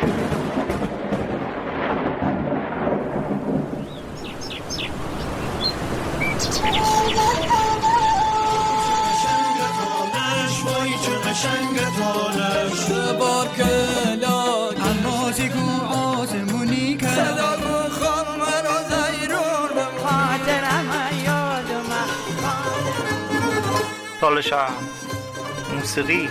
تالشم موسیقی.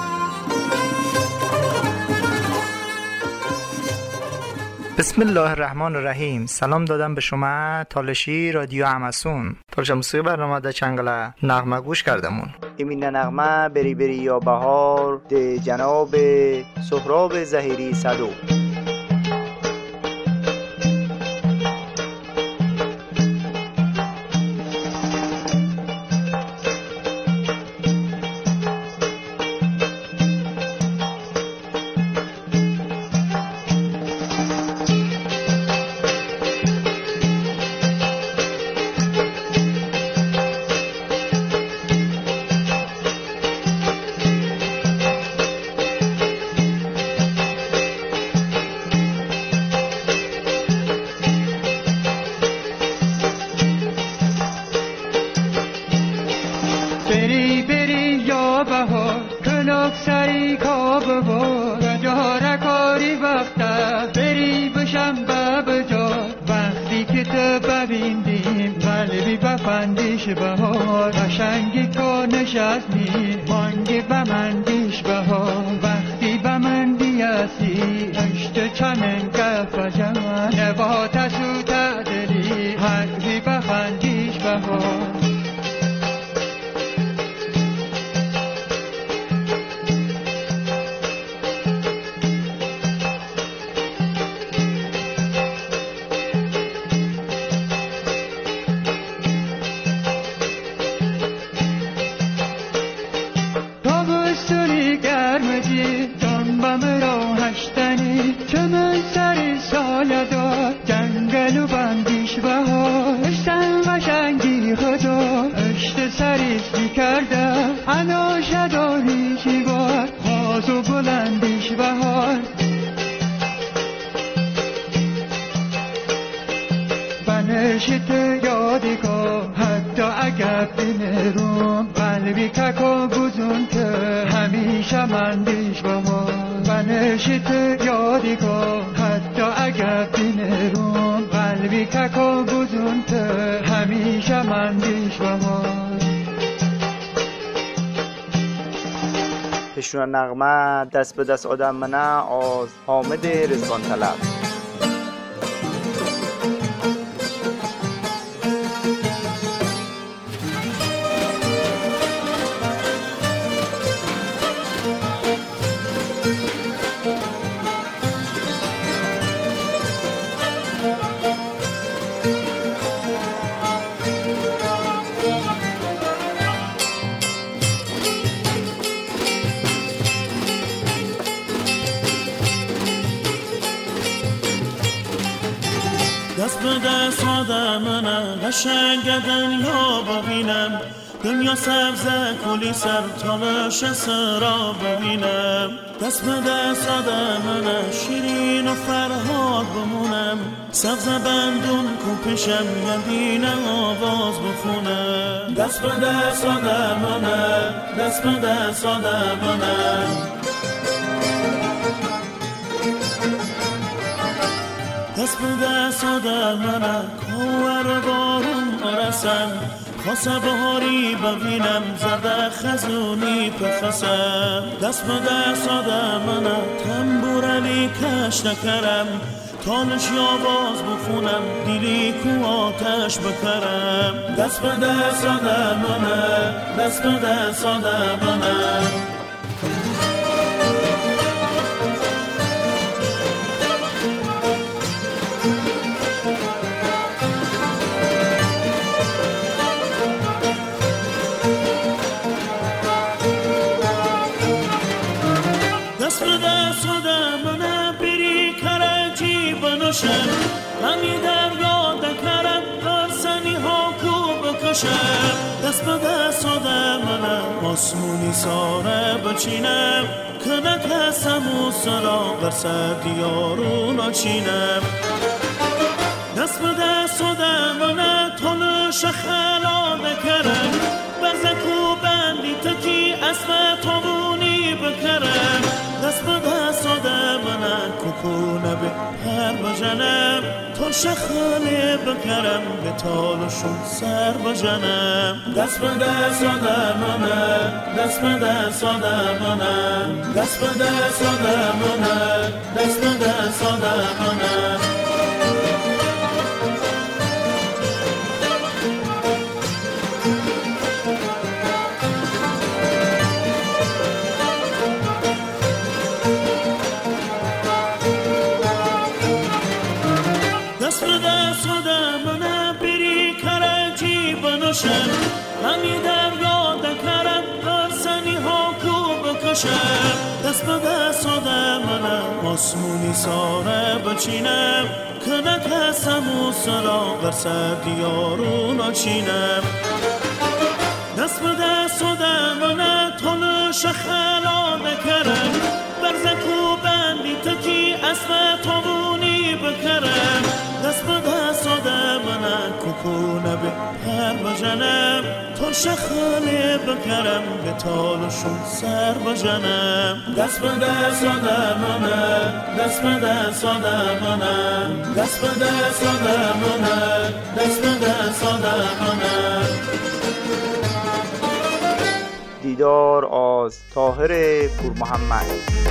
بسم الله الرحمن الرحیم. سلام دادم به شما تالشی رادیو همسون. تالش موسیقی برنامه ده چنگله نغمه گوش کردمون. ایمین نغمه بری بری یا بهار ده جناب سهراب زهیری صدو. پشون نغمه دست به دست آدم منه از حامد رضوان طلب. دست به دست آدمانه قشنگ دنیا ببینم، دنیا سبزه کلی سر تالش سرا ببینم. دست به دست آدمانه شیرین و فرهاد بمونم، سبزه بندون کو پیشم یدین آواز بخونم. دست به دست آدمانه، دست به دست آدمانه، دست به دست آدمانه کوار بارون آرسم، خاصه بهاری ببینم زرده خزونی پخسم. دست به دست آدمانه تنبورلی کش نکرم، تالش آواز بخونم دیلی کو آتش بکرم. دست به دست آدمانه، دست به دست آدمانه، دست به دست آدمانه بری کرجی بنوشم، همی دریا دکرم برسنی ها کو بکشم. بکشم، دست به دست آدمانم آسمونی ساره بچینم، کنک هستم و سرا بر سر دیارون آچینم. دست به دست آدمانم تانش خلا بکرم، برزکو بندی تکی اسم تاونی بکرم. دست به دست آدمانم کوکونه به پر بجنم، تا شخاله بکرم به تالشون سر بجنم. دست به دست آدمانم، دست به دست آدمانم، دست به دست آدمانم، دست به دست آدمانم. دست به دست آدمانم بری کرجی بنوشم، همی دریا دکرم برسنی ها کو بکشم. دست به دست آدمانم آسمونی ساره بچینم، کنک هستم و سرا بر سر دیارون آچینم. دست به دست آدمانم تانش خلا بکرم، برزکو بندی تکی اسم تاونی بکرم. دست به دست آدمانم کوکونه به پر بجنم، تا شخاله بکرم به تالشون سر بجنم. دست به دست آدمانم، دست به دست آدمانم، دست به دست آدمانم، دست به دست آدمانم. دیدار از طاهر پور محمد.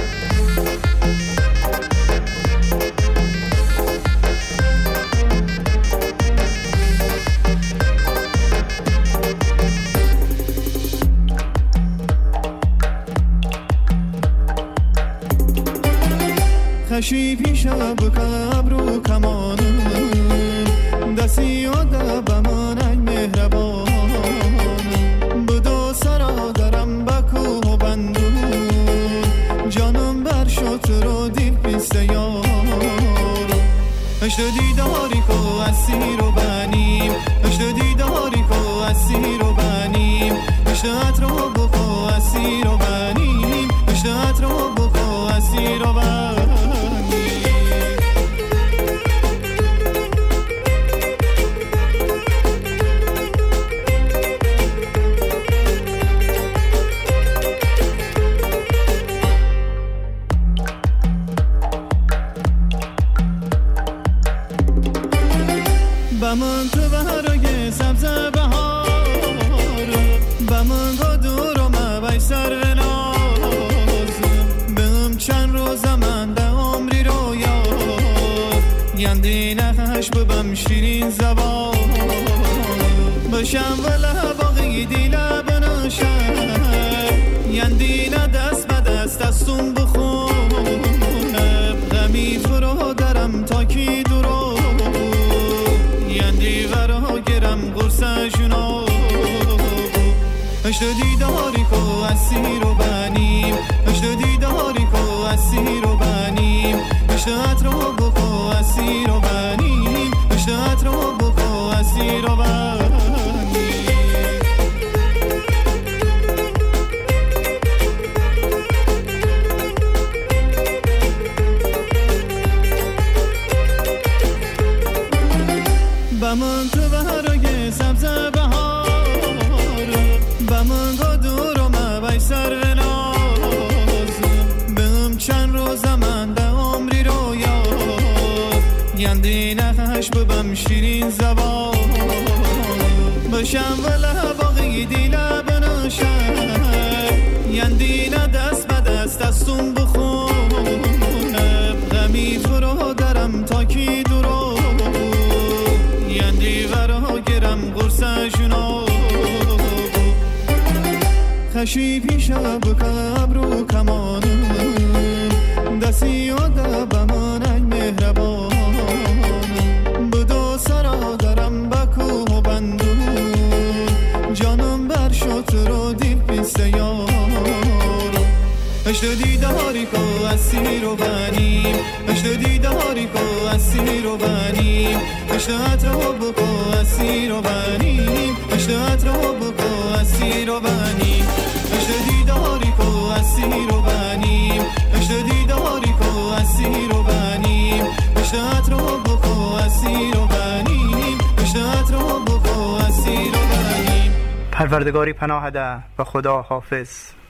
خشی پیش بکب رو کمانم، دستی و دبمانک مهربان، بدو سرا درم بکوه و بندون، جانم بر شد رو دیل پیسته یار. اشت دیداری کو اسیر و بنیم، اشت دیداری کو اسیر و بنیم، اشتهت رو بکو اسیر و بنیم، اشتهت رو بکو اسیر و بنیم. بمن تو برای سبز بهار، بمن گو دور و مبای سر و ناز، بهم چند روز من به عمری رو یاد، یندی نخش ببم شیرین زبان، بشم و لباقی دیل بنشم، یندی دست به دست دستون بخونم، غمی فرو درم تا کی درو، یندی ورا گرم قرصه جنو. اشت دیداری کو اسیر و بنیم، اشت دیداری کو اسیر و بنیم، اشتهت رو بکو اسیر و بنیم، اشتهت رو بکو اسیر و بنیم. بمن تو برای سبز بهار، بمن گو دور و مبای سر و ناز، بهم چند روز من به عمری رو یاد، یندی نخش ببم شیرین زبان، بشم و لباقی دیل بنشم، یندی دست به دست دستون بخونم، غمی فرو درم تا کی درو، یندی ورا گرم قرصه جنو. خشی پیش بکب رو کمانم، دستی و دبمانک مهربان، بدو سرا درم بکوه و بندون، جانم بر شد رو دیل پیسته یار. اشت دیداری کو اسیر و بنیم، عشق دیداری کو اسیر و بنیم عشق رو بکو اسیر و بنیم عشق رو بکو اسیر و بنیم عشق دیداری کو اسیر و بنیم عشق دیداری کو اسیر و بنیم عشق رو بکو اسیر و بنیم عشق رو بکو اسیر و بنیم. پروردگاری پناه ده و خدا حافظ.